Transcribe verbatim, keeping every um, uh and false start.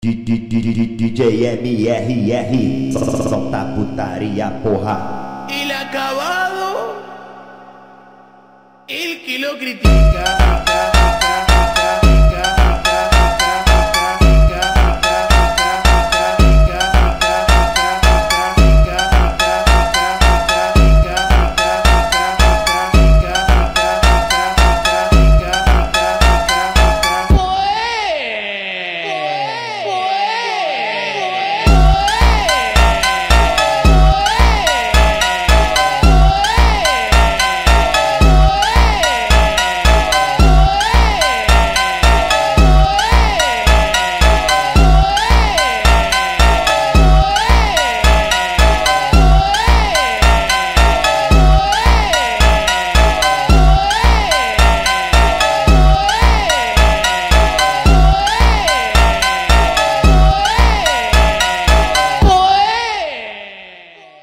D J M R R, solta putaria, porra. El acabado, el que lo critica.